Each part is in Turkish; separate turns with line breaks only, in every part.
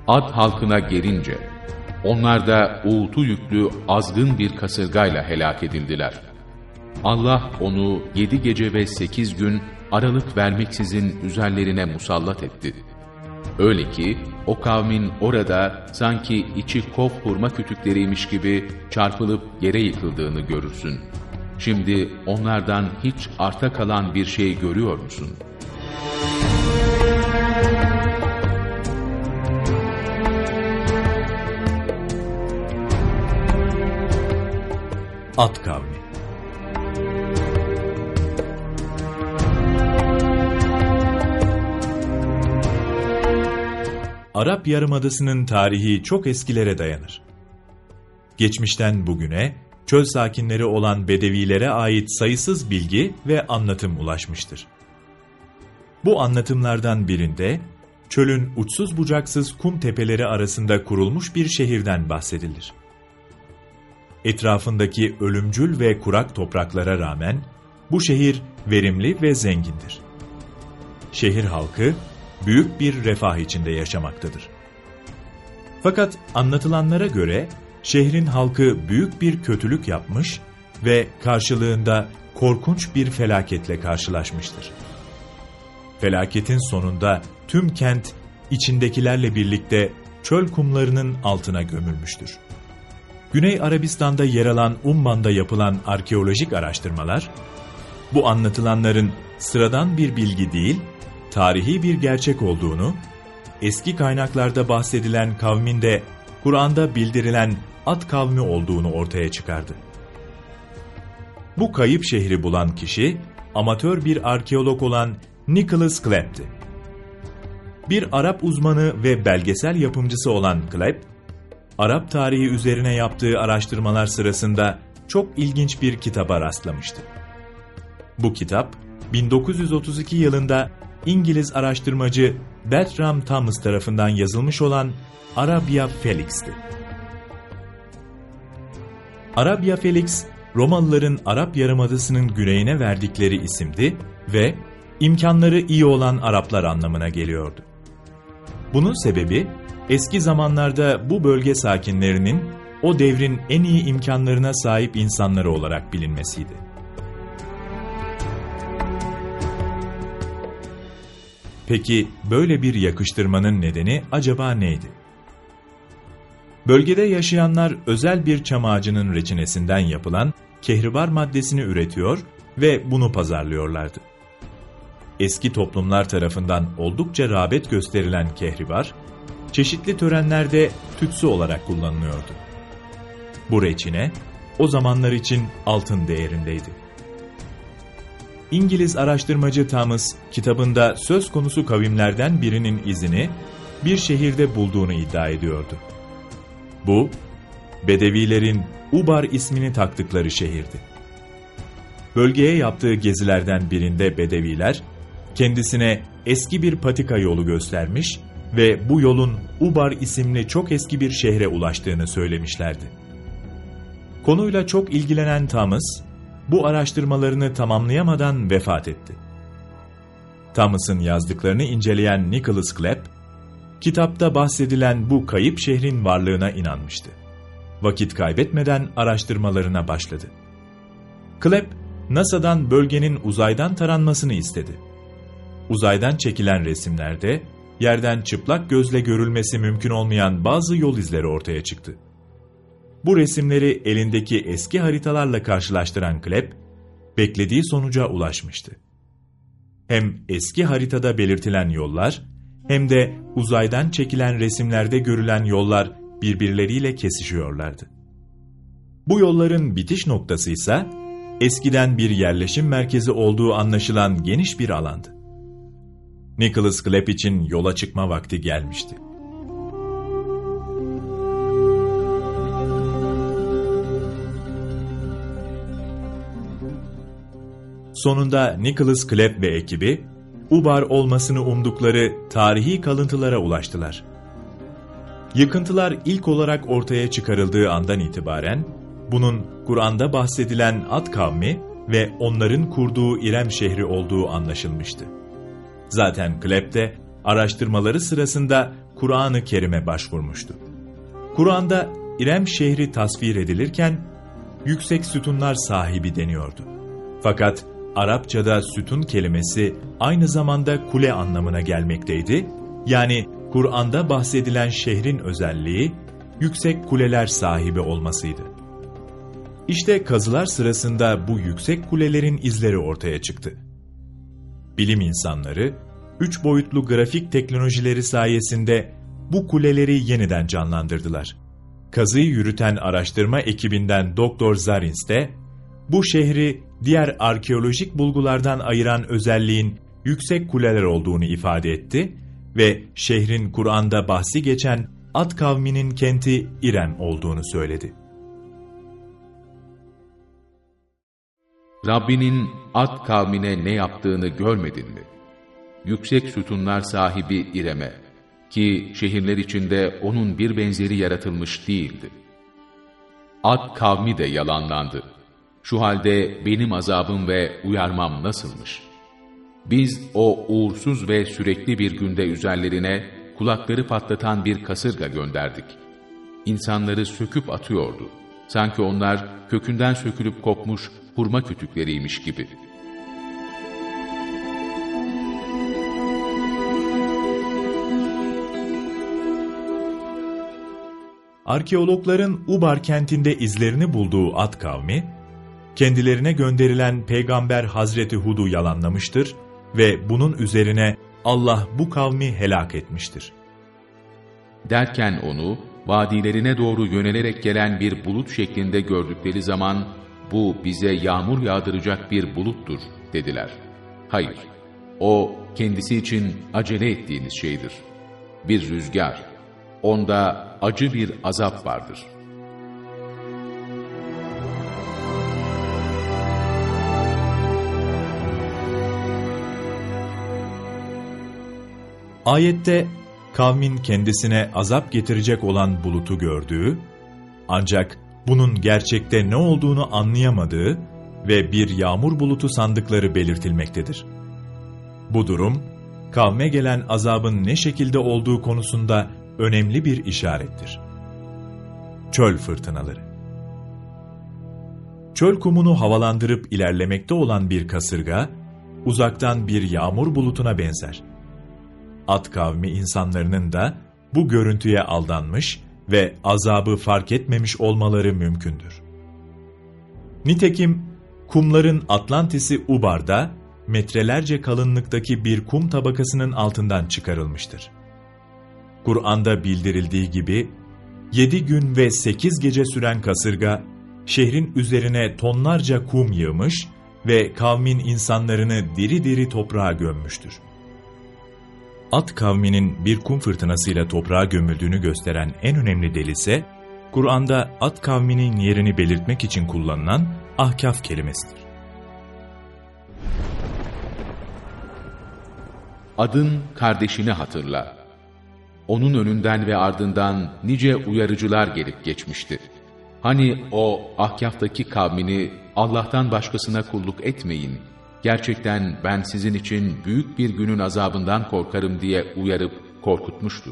Ad halkına gelince, onlar da uğultu yüklü azgın bir kasırgayla helak edildiler. Allah onu 7 gece ve 8 gün aralık vermeksizin üzerlerine musallat etti. Öyle ki o kavmin orada sanki içi kof hurma kütükleriymiş gibi çarpılıp yere yıkıldığını görürsün. Şimdi onlardan hiç arta kalan bir şey görüyor musun?
Ad kavmi. Arap Yarımadası'nın tarihi çok eskilere dayanır. Geçmişten bugüne çöl sakinleri olan Bedevilere ait sayısız bilgi ve anlatım ulaşmıştır. Bu anlatımlardan birinde çölün uçsuz bucaksız kum tepeleri arasında kurulmuş bir şehirden bahsedilir. Etrafındaki ölümcül ve kurak topraklara rağmen bu şehir verimli ve zengindir. Şehir halkı büyük bir refah içinde yaşamaktadır. Fakat anlatılanlara göre şehrin halkı büyük bir kötülük yapmış ve karşılığında korkunç bir felaketle karşılaşmıştır. Felaketin sonunda tüm kent içindekilerle birlikte çöl kumlarının altına gömülmüştür. Güney Arabistan'da yer alan Umman'da yapılan arkeolojik araştırmalar, bu anlatılanların sıradan bir bilgi değil, tarihi bir gerçek olduğunu, eski kaynaklarda bahsedilen kavmin de Kur'an'da bildirilen Ad kavmi olduğunu ortaya çıkardı. Bu kayıp şehri bulan kişi, amatör bir arkeolog olan Nicholas Clapp'ti. Bir Arap uzmanı ve belgesel yapımcısı olan Clapp, Arap tarihi üzerine yaptığı araştırmalar sırasında çok ilginç bir kitaba rastlamıştı. Bu kitap, 1932 yılında İngiliz araştırmacı Bertram Thomas tarafından yazılmış olan Arabia Felix'ti. Arabia Felix, Romalıların Arap Yarımadası'nın güneyine verdikleri isimdi ve imkanları iyi olan Araplar anlamına geliyordu. Bunun sebebi, eski zamanlarda bu bölge sakinlerinin o devrin en iyi imkanlarına sahip insanları olarak bilinmesiydi. Peki böyle bir yakıştırmanın nedeni acaba neydi? Bölgede yaşayanlar özel bir çam ağacının reçinesinden yapılan kehribar maddesini üretiyor ve bunu pazarlıyorlardı. Eski toplumlar tarafından oldukça rağbet gösterilen kehribar, çeşitli törenlerde tütsü olarak kullanılıyordu. Bu reçine, o zamanlar için altın değerindeydi. İngiliz araştırmacı Thomas, kitabında söz konusu kavimlerden birinin izini bir şehirde bulduğunu iddia ediyordu. Bu, Bedevilerin Ubar ismini taktıkları şehirdi. Bölgeye yaptığı gezilerden birinde Bedeviler, kendisine eski bir patika yolu göstermiş ve bu yolun Ubar isimli çok eski bir şehre ulaştığını söylemişlerdi. Konuyla çok ilgilenen Thomas, bu araştırmalarını tamamlayamadan vefat etti. Thomas'ın yazdıklarını inceleyen Nicholas Clapp, kitapta bahsedilen bu kayıp şehrin varlığına inanmıştı. Vakit kaybetmeden araştırmalarına başladı. Clapp, NASA'dan bölgenin uzaydan taranmasını istedi. Uzaydan çekilen resimlerde, yerden çıplak gözle görülmesi mümkün olmayan bazı yol izleri ortaya çıktı. Bu resimleri elindeki eski haritalarla karşılaştıran Clapp, beklediği sonuca ulaşmıştı. Hem eski haritada belirtilen yollar, hem de uzaydan çekilen resimlerde görülen yollar birbirleriyle kesişiyorlardı. Bu yolların bitiş noktası ise eskiden bir yerleşim merkezi olduğu anlaşılan geniş bir alandı. Nicholas Clapp için yola çıkma vakti gelmişti. Sonunda Nicholas Clapp ve ekibi, Ubar olmasını umdukları tarihi kalıntılara ulaştılar. Yıkıntılar ilk olarak ortaya çıkarıldığı andan itibaren, bunun Kur'an'da bahsedilen Ad kavmi ve onların kurduğu İrem şehri olduğu anlaşılmıştı. Zaten Clapp de araştırmaları sırasında Kur'an-ı Kerim'e başvurmuştu. Kur'an'da İrem şehri tasvir edilirken yüksek sütunlar sahibi deniyordu. Fakat Arapçada sütun kelimesi aynı zamanda kule anlamına gelmekteydi. Yani Kur'an'da bahsedilen şehrin özelliği yüksek kuleler sahibi olmasıydı. İşte kazılar sırasında bu yüksek kulelerin izleri ortaya çıktı. Bilim insanları 3 boyutlu grafik teknolojileri sayesinde bu kuleleri yeniden canlandırdılar. Kazıyı yürüten araştırma ekibinden Dr. Zarins de bu şehri diğer arkeolojik bulgulardan ayıran özelliğin yüksek kuleler olduğunu ifade etti ve şehrin Kur'an'da bahsi geçen Ad kavminin kenti İrem olduğunu söyledi.
Rabbinin Ad kavmine ne yaptığını görmedin mi? Yüksek sütunlar sahibi İrem'e, ki şehirler içinde onun bir benzeri yaratılmış değildi. Ad kavmi de yalanlandı. Şu halde benim azabım ve uyarmam nasılmış? Biz o uğursuz ve sürekli bir günde üzerlerine kulakları patlatan bir kasırga gönderdik. İnsanları söküp atıyordu. Sanki onlar kökünden sökülüp kopmuş hurma kütükleriymiş gibi.
Arkeologların Ubar kentinde izlerini bulduğu Ad kavmi, kendilerine gönderilen Peygamber Hazreti Hud'u yalanlamıştır ve bunun üzerine Allah bu kavmi helak etmiştir.
Derken onu, vadilerine doğru yönelerek gelen bir bulut şeklinde gördükleri zaman, bu bize yağmur yağdıracak bir buluttur dediler. Hayır, o kendisi için acele ettiğiniz şeydir. Bir rüzgar, onda acı bir azap vardır.
Ayette kavmin kendisine azap getirecek olan bulutu gördüğü, ancak bunun gerçekte ne olduğunu anlayamadığı ve bir yağmur bulutu sandıkları belirtilmektedir. Bu durum, kavme gelen azabın ne şekilde olduğu konusunda önemli bir işarettir. Çöl fırtınaları. Çöl kumunu havalandırıp ilerlemekte olan bir kasırga, uzaktan bir yağmur bulutuna benzer. Ad kavmi insanlarının da bu görüntüye aldanmış ve azabı fark etmemiş olmaları mümkündür. Nitekim kumların Atlantis'i Ubar'da metrelerce kalınlıktaki bir kum tabakasının altından çıkarılmıştır. Kur'an'da bildirildiği gibi 7 gün ve 8 gece süren kasırga şehrin üzerine tonlarca kum yığmış ve kavmin insanlarını diri diri toprağa gömmüştür. Ad kavminin bir kum fırtınasıyla toprağa gömüldüğünü gösteren en önemli delil ise Kur'an'da Ad kavminin yerini belirtmek için kullanılan Ahkaf kelimesidir.
Adın kardeşini hatırla. Onun önünden ve ardından nice uyarıcılar gelip geçmişti. Hani o Ahkaf'taki kavmini Allah'tan başkasına kulluk etmeyin, gerçekten ben sizin için büyük bir günün azabından korkarım diye uyarıp korkutmuştu.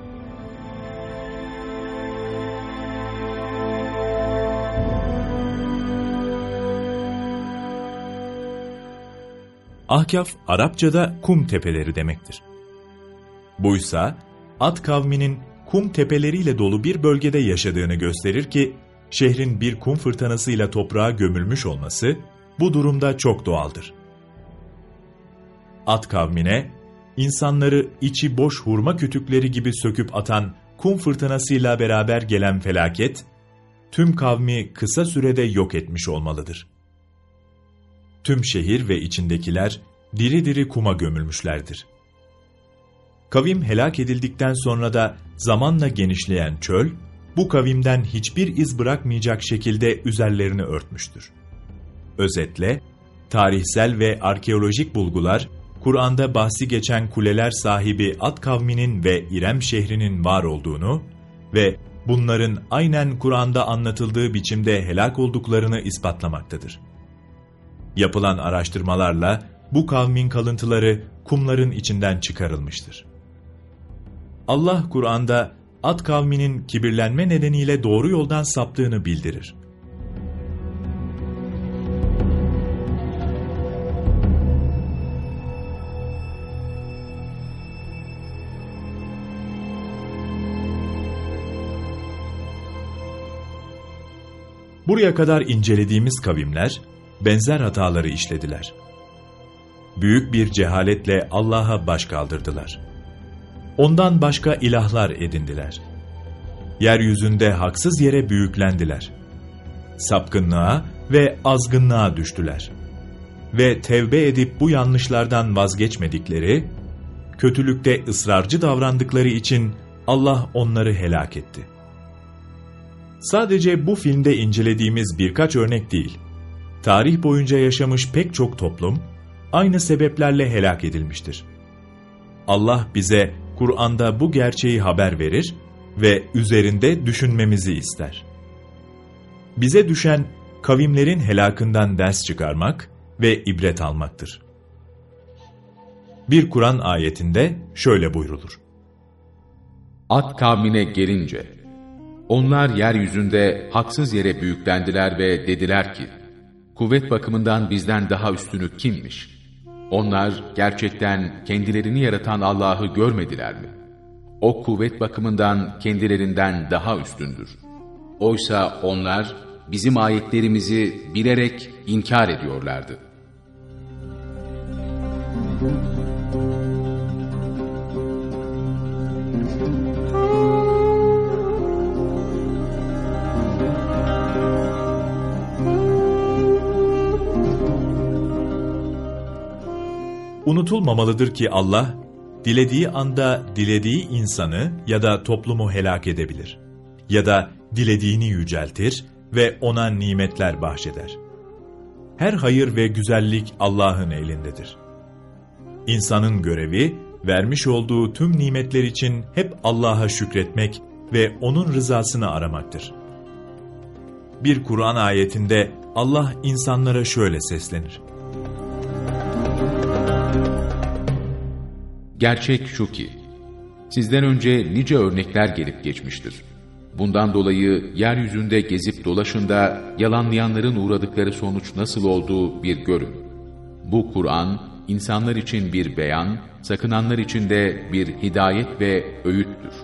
Ahkaf, Arapçada kum tepeleri demektir. Buysa, Ad kavminin kum tepeleriyle dolu bir bölgede yaşadığını gösterir ki, şehrin bir kum fırtınasıyla toprağa gömülmüş olması, bu durumda çok doğaldır. Ad kavmine, insanları içi boş hurma kütükleri gibi söküp atan kum fırtınasıyla beraber gelen felaket, tüm kavmi kısa sürede yok etmiş olmalıdır. Tüm şehir ve içindekiler diri diri kuma gömülmüşlerdir. Kavim helak edildikten sonra da zamanla genişleyen çöl, bu kavimden hiçbir iz bırakmayacak şekilde üzerlerini örtmüştür. Özetle, tarihsel ve arkeolojik bulgular, Kur'an'da bahsi geçen kuleler sahibi Ad kavminin ve İrem şehrinin var olduğunu ve bunların aynen Kur'an'da anlatıldığı biçimde helak olduklarını ispatlamaktadır. Yapılan araştırmalarla bu kavmin kalıntıları kumların içinden çıkarılmıştır. Allah Kur'an'da Ad kavminin kibirlenme nedeniyle doğru yoldan saptığını bildirir. Buraya kadar incelediğimiz kavimler benzer hataları işlediler. Büyük bir cehaletle Allah'a baş kaldırdılar. Ondan başka ilahlar edindiler. Yeryüzünde haksız yere büyüklendiler. Sapkınlığa ve azgınlığa düştüler. Ve tevbe edip bu yanlışlardan vazgeçmedikleri, kötülükte ısrarcı davrandıkları için Allah onları helak etti. Sadece bu filmde incelediğimiz birkaç örnek değil, tarih boyunca yaşamış pek çok toplum, aynı sebeplerle helak edilmiştir. Allah bize Kur'an'da bu gerçeği haber verir ve üzerinde düşünmemizi ister. Bize düşen kavimlerin helakından ders çıkarmak ve ibret almaktır. Bir Kur'an ayetinde şöyle buyrulur:
Ad kavmine gelince, onlar yeryüzünde haksız yere büyüklendiler ve dediler ki, kuvvet bakımından bizden daha üstünü kimmiş? Onlar gerçekten kendilerini yaratan Allah'ı görmediler mi? O kuvvet bakımından kendilerinden daha üstündür. Oysa onlar bizim ayetlerimizi bilerek inkar ediyorlardı.
Unutulmamalıdır ki Allah, dilediği anda dilediği insanı ya da toplumu helak edebilir. Ya da dilediğini yüceltir ve ona nimetler bahşeder. Her hayır ve güzellik Allah'ın elindedir. İnsanın görevi, vermiş olduğu tüm nimetler için hep Allah'a şükretmek ve O'nun rızasını aramaktır. Bir Kur'an ayetinde Allah insanlara şöyle seslenir:
Gerçek şu ki, sizden önce nice örnekler gelip geçmiştir. Bundan dolayı yeryüzünde gezip dolaşın da yalanlayanların uğradıkları sonuç nasıl olduğu bir görün. Bu Kur'an, insanlar için bir beyan, sakınanlar için de bir hidayet ve öğüttür.